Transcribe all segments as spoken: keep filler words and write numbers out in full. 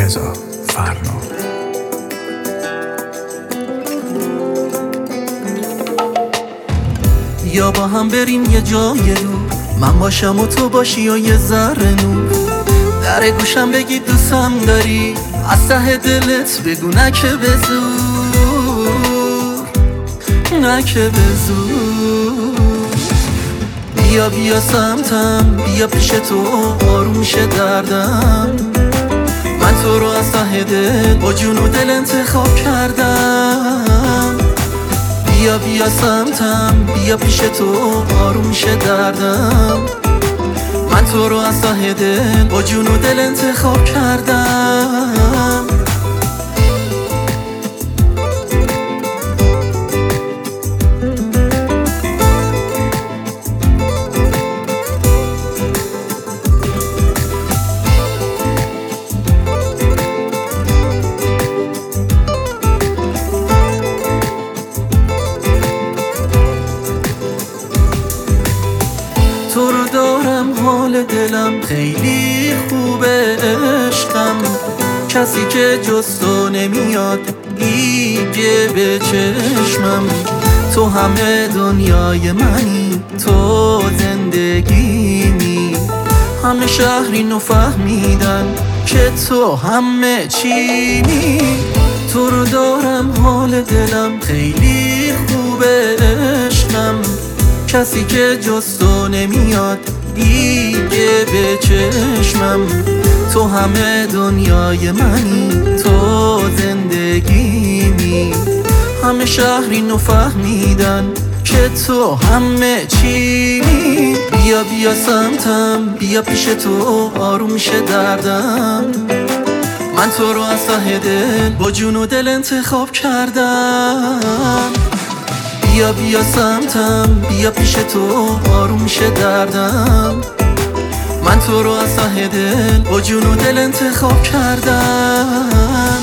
رضا فرنود. یا با هم بریم یه جای دور، من باشم و تو باشی و یه ذره نور. در گوشم بگی دوستم داری، از ته دلت بگو نه که به زور، نه که به زور. بیا بیا سمتم، بیا پیش تو، آروم شه دردم. من تو رو از ته دل با جون و دل انتخاب کردم. بیا بیا سمتم، بیا پیش تو، آروم شه دردم. من تو رو از ته دل با جون و دل انتخاب کردم. تو رو دارم، حال دلم خیلی خوبه عشقم. کسی که جز تو نمیاد دیگه به چشمم. تو همه دنیای منی، تو زندگیمی. همه شهر اینو فهمیدن که تو همه چیمی. تو رو دارم، حال دلم خیلی خوبه عشقم. کسی که جز تو نمیاد دیگه به چشمم. تو همه دنیای منی، تو زندگیمی. همه شهر اینو فهمیدن که تو همه چیمی. بیا بیا سمتم، بیا پیش تو، آروم شه دردم. من تو رو از ته دل با جون و دل انتخاب کردم. بیا بیا سمتم، بیا پیش تو، آروم شه دردم. من تو رو از ته دل با جون و دل انتخاب کردم.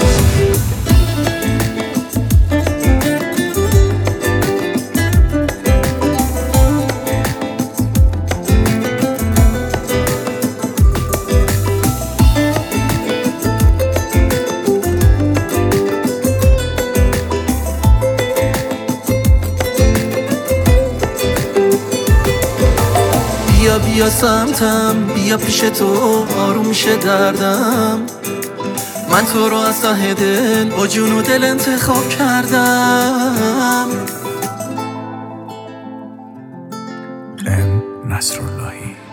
بیا بیا سمتم، بیا پیش تو، آروم شه دردم. من تو رو از ته دل با جون و دل انتخاب کردم. ام نصراللهی.